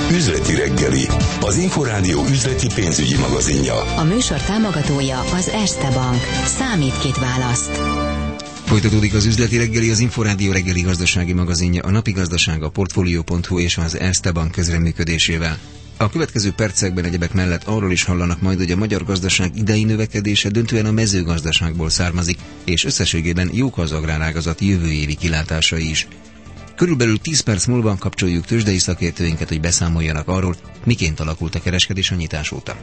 Üzleti reggeli, az Inforádió üzleti pénzügyi magazinja. A műsor támogatója az Erste Bank. Számít, kit választ. Folytatódik az üzleti reggeli, az Inforádió reggeli gazdasági magazinja, a napi gazdaság, a Portfolio.hu és az Erste Bank közreműködésével. A következő percekben egyebek mellett arról is hallanak majd, hogy a magyar gazdaság idei növekedése döntően a mezőgazdaságból származik, és összességében jók az agrárágazat jövő évi kilátásai is. Körülbelül 10 perc múlva kapcsoljuk tőzsdei szakértőinket, hogy beszámoljanak arról, miként alakult a kereskedés a nyitás óta.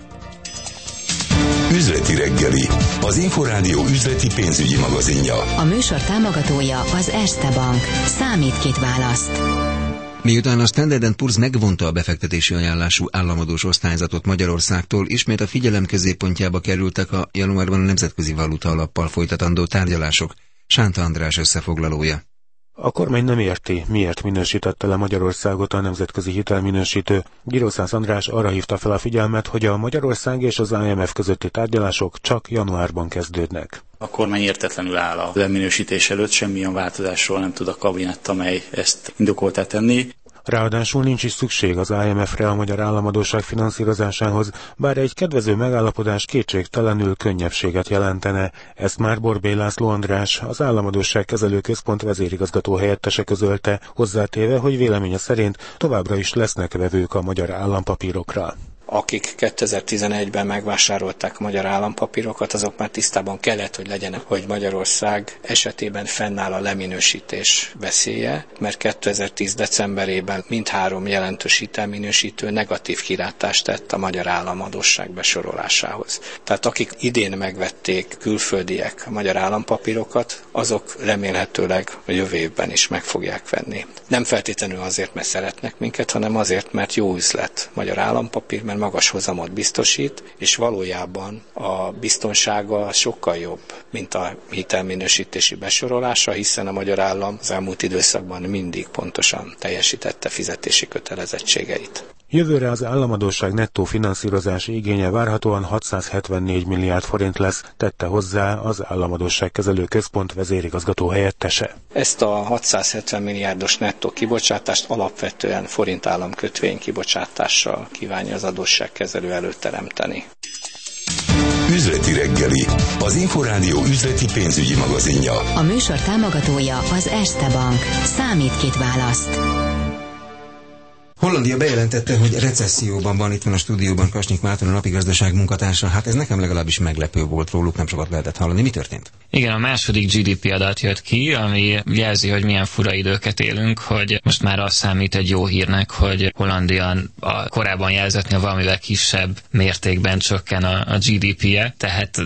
Üzleti reggeli, az Inforádió üzleti pénzügyi magazinja. A műsor támogatója az Erste Bank. Számít, kit választ. Miután a Standard & Poor's megvonta a befektetési ajánlású államadós osztályzatot Magyarországtól, ismét a figyelem középpontjába kerültek a januárban a Nemzetközi Valuta Alappal folytatandó tárgyalások. Sánta András összefoglalója. A kormány nem érti, miért minősítette le Magyarországot a nemzetközi hitelminősítő. Giroszász András arra hívta fel a figyelmet, hogy a Magyarország és az IMF közötti tárgyalások csak januárban kezdődnek. A kormány értetlenül áll a leminősítés előtt, semmilyen változásról nem tud a kabinett, amely ezt indokoltá tenni. Ráadásul nincs is szükség az IMF-re a magyar államadósság finanszírozásához, bár egy kedvező megállapodás kétségtelenül könnyebbséget jelentene. Ezt már Borbély László András, az Államadósság Kezelő Központ vezérigazgató helyettese közölte, hozzátéve, hogy véleménye szerint továbbra is lesznek vevők a magyar állampapírokra. Akik 2011-ben megvásárolták a magyar állampapírokat, azok már tisztában kellett, hogy legyenek, hogy Magyarország esetében fennáll a leminősítés veszélye, mert 2010. decemberében mindhárom jelentős hitelminősítő negatív kilátást tett a magyar államadósság besorolásához. Tehát akik idén megvették külföldiek a magyar állampapírokat, azok remélhetőleg a jövő évben is meg fogják venni. Nem feltétlenül azért, mert szeretnek minket, hanem azért, mert jó üzlet magyar állampapír, mert magas hozamot biztosít, és valójában a biztonsága sokkal jobb, mint a hitelminősítési besorolása, hiszen a magyar állam az elmúlt időszakban mindig pontosan teljesítette fizetési kötelezettségeit. Jövőre az államadósság nettó finanszírozási igénye várhatóan 674 milliárd forint lesz, tette hozzá az Államadósság Kezelő Központ vezérigazgató helyettese. Ezt a 670 milliárdos nettó kibocsátást alapvetően forint államkötvény kibocsátással kívánja az adósságkezelő előteremteni. Üzleti reggeli, az Inforádió üzleti pénzügyi magazinja. A műsor támogatója az Erste Bank. Számít, kit választ. Hollandia bejelentette, hogy recesszióban van. Itt van a stúdióban Kasnyik Márton, a napi gazdaság munkatársa. Hát ez nekem legalábbis meglepő volt róluk, nem sokat lehetett hallani. Mi történt? Igen, a második GDP adat jött ki, ami jelzi, hogy milyen fura időket élünk, hogy most már az számít egy jó hírnek, hogy Hollandia a korábban jelzetnél valamivel kisebb mértékben csökken a GDP-je, tehát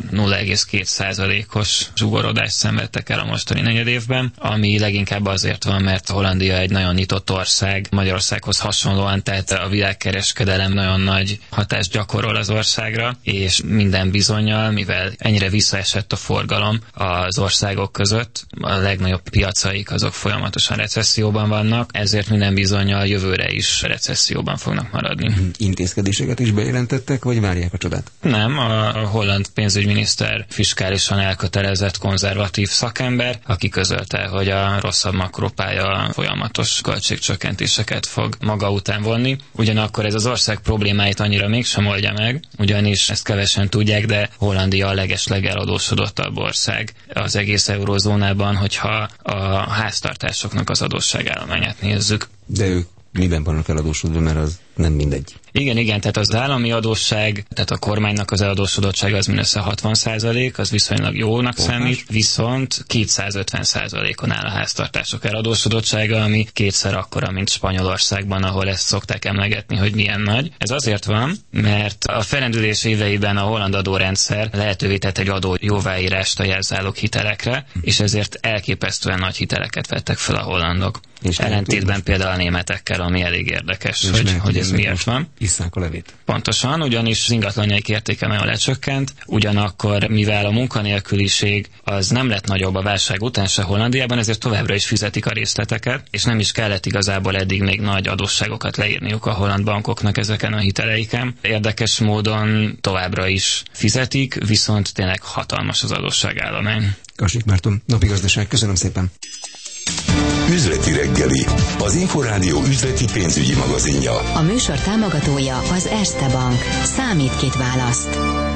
0,2%-os zsugorodást szenvedtek el a mostani negyedévben, ami leginkább azért van, mert Hollandia egy nagyon nyitott ország, Magyarországhoz hasonlóan, tehát a világkereskedelem nagyon nagy hatást gyakorol az országra, és minden bizonnyal, mivel ennyire visszaesett a forgalom az országok között, a legnagyobb piacaik azok folyamatosan recesszióban vannak, ezért minden bizonnyal jövőre is recesszióban fognak maradni. Intézkedéseket is bejelentettek, vagy várják a csodát? Nem, a holland pénzügyminiszter fiskálisan elkötelezett konzervatív szakember, aki közölte, hogy a rosszabb makropálya folyamatos költségcsökkentéseket fog maga után vonni. Ugyanakkor ez az ország problémáit annyira mégsem oldja meg, ugyanis ezt kevesen tudják, de Hollandia a legeladósodottabb ország az egész eurózónában, hogyha a háztartásoknak az adósságállományát nézzük. De ők miben vannak eladósodva, mert az nem mindegy. Igen, tehát az állami adósság, tehát a kormánynak az eladósodottsága az mindössze 60%, az viszonylag jónak számít, viszont 250%-on áll a háztartások eladósodottsága, ami kétszer akkora, mint Spanyolországban, ahol ezt szokták emlegetni, hogy milyen nagy. Ez azért van, mert a felrendülés éveiben a holland adórendszer lehetővé tett egy adó jóváírást a jelzálog hitelekre, és ezért elképesztően nagy hiteleket vettek fel a hollandok. És ellentétben például a németekkel, ami elég érdekes, hogy ez miért van. Isszák a levét. Pontosan, ugyanis az ingatlanjaik értéke nagyon lecsökkent, ugyanakkor mivel a munkanélküliség az nem lett nagyobb a válság után se Hollandiában, ezért továbbra is fizetik a részleteket, és nem is kellett igazából eddig még nagy adósságokat leírniuk a holland bankoknak ezeken a hiteleiken. Érdekes módon továbbra is fizetik, viszont tényleg hatalmas az adósságállomány. Kasnyik Márton, napi gazdaság, köszönöm szépen! Üzleti reggeli, az Inforádió üzleti pénzügyi magazinja. A műsor támogatója az Erste Bank. Számít, kit választ.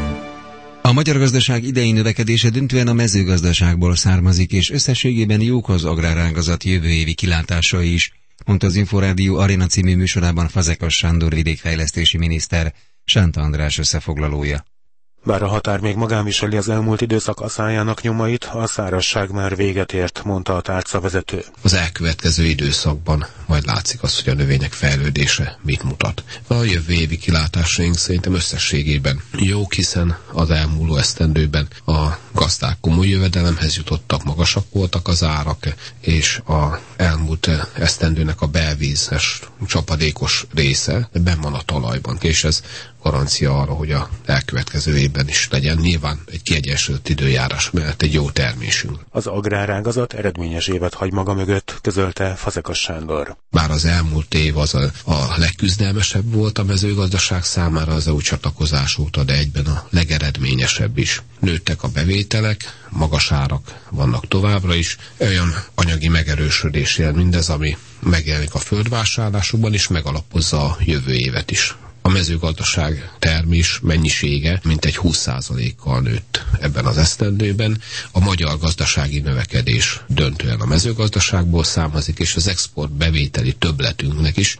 A magyar gazdaság idei növekedése döntően a mezőgazdaságból származik, és összességében jók az agrárágazat jövő évi kilátásai is, mondta az Inforádió Arena című műsorában Fazekas Sándor vidékfejlesztési miniszter, Sánta András összefoglalója. Bár a határ még magán viseli az elmúlt időszak aszályának nyomait, a szárazság már véget ért, mondta a tárcavezető. Az elkövetkező időszakban majd látszik az, hogy a növények fejlődése mit mutat. A jövő évi kilátásaink szerintem összességében jók, hiszen az elmúló esztendőben a gazdák komoly jövedelemhez jutottak, magasak voltak az árak, és a elmúlt esztendőnek a belvízes, csapadékos része benn van a talajban, és ez garancia arra, hogy a elkövetkező évben is legyen nyilván egy kiegyensúlyozott időjárás mellett egy jó termésünk. Az agrárágazat eredményes évet hagy maga mögött, közölte Fazekas Sándor. Bár az elmúlt év az a legküzdelmesebb volt a mezőgazdaság számára az EU csatlakozás óta, de egyben a legeredményesebb is. Nőttek a bevételek, magas árak vannak továbbra is, olyan anyagi megerősödés jel mindez, ami megjelenik a földvásárlásokban, és megalapozza a jövő évet is. A mezőgazdaság termés mennyisége mintegy 20%-kal nőtt ebben az esztendőben. A magyar gazdasági növekedés döntően a mezőgazdaságból származik, és az export bevételi többletünknek is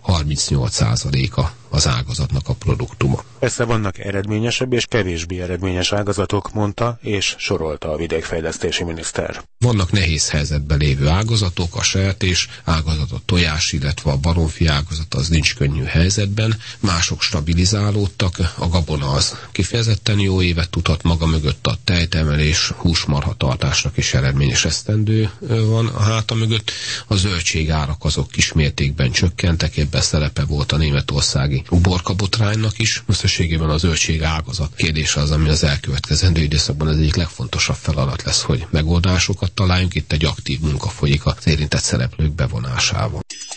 38%-a az ágazatnak a produktuma. Persze vannak eredményesebb és kevésbé eredményes ágazatok, mondta, és sorolta a vidékfejlesztési miniszter. Vannak nehéz helyzetben lévő ágazatok, a sertés ágazat, a tojás, illetve a baromfi ágazat az nincs könnyű helyzetben, mások stabilizálódtak, a gabona az kifejezetten jó évet tudhat maga mögött, a tejtermelés, húsmarhatartásnak is eredményes esztendő van a háta mögött, a zöldségárak azok kismértékben csökkentek, ebben szerepe volt a németországi uborkabotránynak is. Összességében a zöldség ágazat kérdése az, ami az elkövetkezendő időszakban az egyik legfontosabb feladat lesz, hogy megoldásokat találjunk. Itt egy aktív munka folyik az érintett szereplők bevonásával.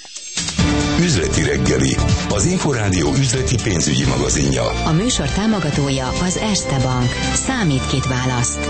Üzleti reggeli, az Inforádió üzleti pénzügyi magazinja. A műsor támogatója az Erste Bank. Számít, kit választ.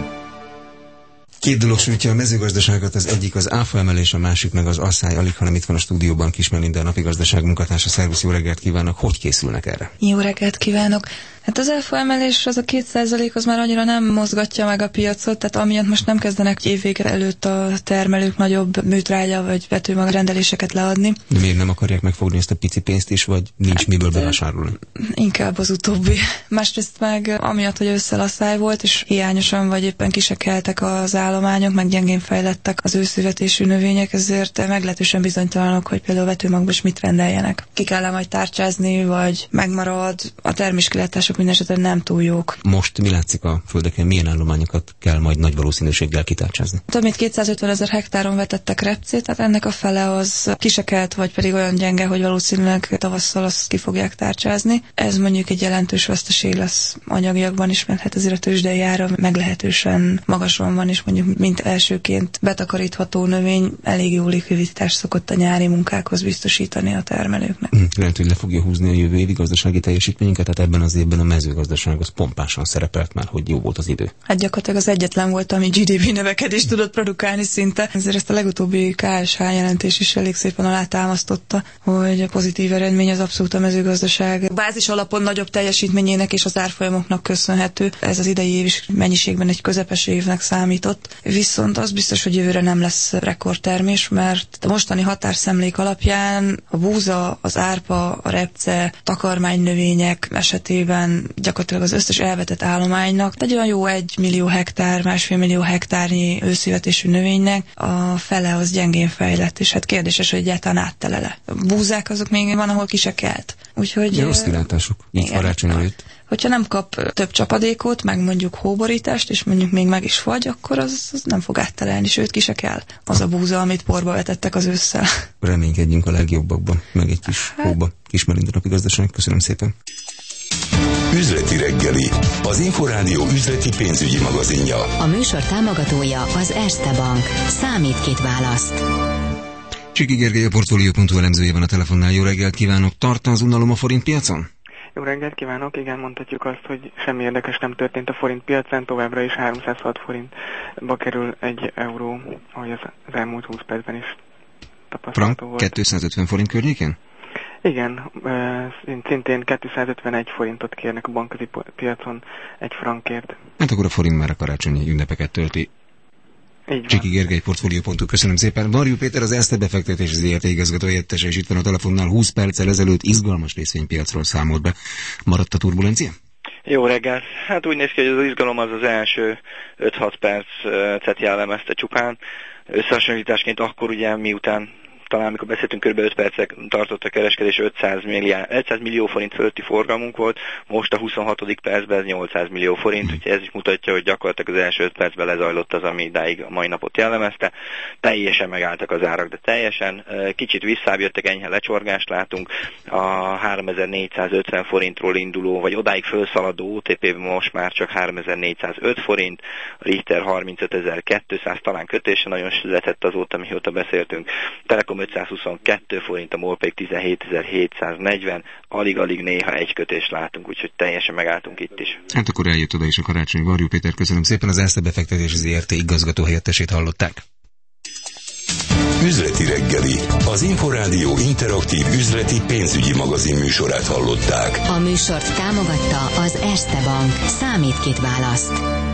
Két dolog sújtja a mezőgazdaságot, az egyik az áfa emelés, a másik meg az asszály. Alig, hanem itt van a stúdióban Kis Melinda, a napigazdaság munkatársa. Szervusz, jó reggelt kívánok! Hogy készülnek erre? Jó reggelt kívánok! Hát az áfa emelés, az a 2% az már annyira nem mozgatja meg a piacot, tehát amiatt most nem kezdenek évvége előtt a termelők nagyobb műtrágya vagy vetőmag rendeléseket leadni. De miért nem akarják megfogni ezt a pici pénzt is, vagy nincs miből bevásárolni? Inkább az utóbbi. Másrészt meg amiatt, hogy ősszel asszály volt, és hiányosan vagy éppen kisekeltek az állományok, meg gyengén fejlettek az őszületésű növények, ezért meglehetősen bizonytalanok, hogy például vetőmagban is mit rendeljenek. Ki kell majd tárcsázni, vagy megmarad, a terméskilátások mindenesetre nem túl jók. Most mi látszik a földeken, milyen állományokat kell majd nagy valószínűséggel kitárcsázni? Több mint 250 000 hektáron vetettek repcét, tehát ennek a fele az kisekelt, vagy pedig olyan gyenge, hogy valószínűleg tavasszal azt ki fogják tárcsázni. Ez mondjuk egy jelentős veszteség lesz anyagiakban is, mert hát azért a tőzsdei ára meglehetősen magason van, és mondjuk mint elsőként betakarítható növény elég jó likviditást szokott a nyári munkákhoz biztosítani a termelőknek. Lehet, hogy le fogja húzni a jövő évi gazdasági teljesítményünket, tehát ebben az évben a mezőgazdaság az pompásan szerepelt már, hogy jó volt az idő. Hát gyakorlatilag az egyetlen volt, ami GDP növekedést tudott produkálni szinte. Ezért ezt a legutóbbi KSH jelentés is elég szépen alátámasztotta, hogy a pozitív eredmény az abszolút a mezőgazdaság bázis alapon nagyobb teljesítményének és az árfolyamoknak köszönhető. Ez az idei év is mennyiségben egy közepes évnek számított. Viszont az biztos, hogy jövőre nem lesz rekordtermés, mert a mostani határszemlék alapján a búza, az árpa, a repce, takarmánynövények esetében gyakorlatilag az összes elvetett állománynak egy olyan jó 1 millió hektár, 1,5 millió hektárnyi őszületésű növénynek a fele az gyengén fejlett, és hát kérdéses, hogy egyáltalán áttelele. A búzák azok még van, ahol ki se kelt. Úgyhogy rossz kilátásuk, így karácsony előtt. Hogyha nem kap több csapadékot, meg mondjuk hóborítást, és mondjuk még meg is fagy, akkor az nem fog áttelelni, sőt ki se kell az a búza, amit porba vetettek az ősszel. Reménykedjünk a legjobbakban, meg egy kis hóba. Kis Melinda, napigazdaság. Köszönöm szépen. Üzleti reggeli, az Inforádió üzleti pénzügyi magazinja. A műsor támogatója az Erste Bank. Számít, kit választ. Csiki Gergely, a Portfolio.hu elemzője van a telefonnál. Jó reggelt kívánok! Tart az unalom a forint piacon? Jó reggelt kívánok! Igen, mondhatjuk azt, hogy semmi érdekes nem történt a forint piacán, továbbra is 306 forintba kerül egy euró, ahogy az elmúlt 20 percben is. tapasztalható Frank volt. 250 forint környékén? Igen, szintén 251 forintot kérnek a bankközi piacon egy frankért. Hát akkor a forint már a karácsonyi ünnepeket tölti. Csiki Gergely, Portfolio.hu. Köszönöm szépen. Varjú Péter, az Erste befektetési ZRT igazgató helyettese, és itt van a telefonnál. 20 perccel ezelőtt izgalmas részvénypiacról számolt be. Maradt a turbulencia? Jó reggelt! Hát úgy néz ki, hogy az izgalom az első 5-6 percet jellemezte csupán. Összehasonlításként akkor ugye miután talán amikor beszéltünk, kb. 5 percek tartott a kereskedés, 500 millió forint fölötti forgalmunk volt, most a 26. percben ez 800 millió forint, úgyhogy ez is mutatja, hogy gyakorlatilag az első 5 percben lezajlott az, ami idáig a mai napot jellemezte. Teljesen megálltak az árak, de teljesen. Kicsit visszább jöttek, enyhe lecsorgást látunk. A 3450 forintról induló, vagy odáig felszaladó OTP most már csak 3405 forint, a Richter 35200, talán kötése nagyon született azóta, mióta beszéltünk. Telekom 522 forint, a MOL pedig 17740, alig-alig néha egy kötést látunk, úgyhogy teljesen megálltunk itt is. Hát akkor eljött oda is a karácsony. Varjú Péter, köszönöm szépen, az Erste befektetési ZRT igazgató helyettesét hallották. Üzleti reggeli, az Inforádió interaktív üzleti pénzügyi magazin műsorát hallották. A műsort támogatta az Erste Bank. Számít, kit választ.